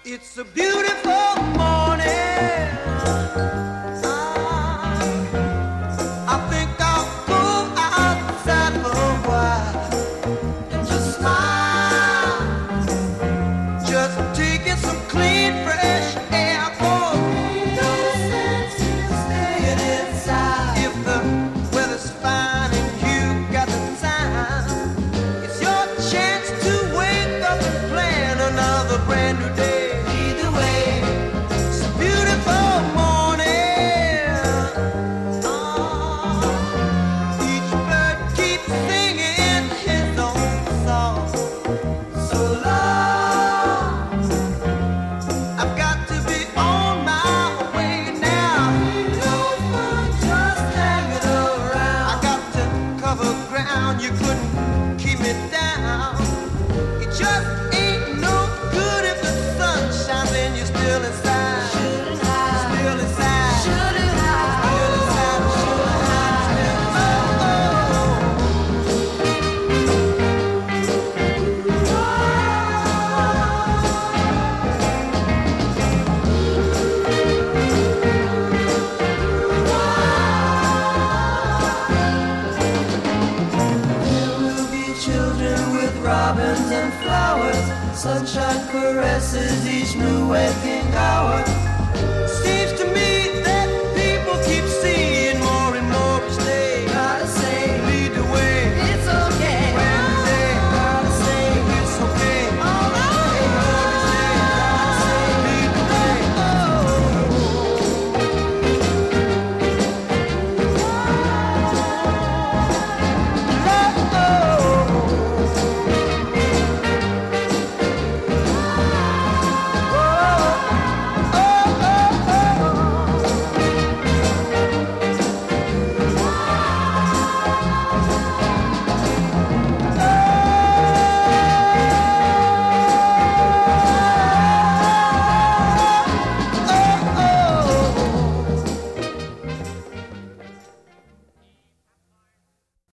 It's a beautiful morning. I think I'll go outside for a while and just smile, just taking some clean, fresh air. No sense in staying inside. If the weather's fine and you got the time, it's your chance to wake up and plan another brand new day. You couldn't keep me down. It just ain't no good if the sun shines and you're still inside. Shouldn't I? Still inside. Shouldn't I? Still inside. Shouldn't I? Robins and flowers, sunshine caresses each new waking hour. See